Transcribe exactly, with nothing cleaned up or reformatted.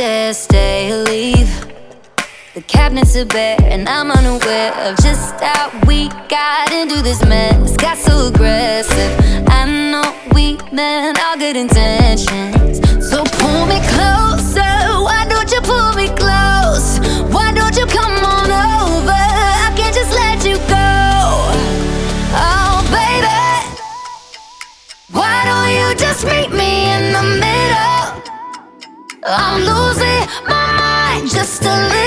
there, stay or leave. The cabinets are bare and I'm unaware of just how we got into this mess. Got so aggressive. I know we meant all good intentions. So pull me closer. Why don't you pull me close? Why don't you come on over? I can't just let you go. Oh baby, why don't you just meet me in the middle? I'm losing my mind just a little.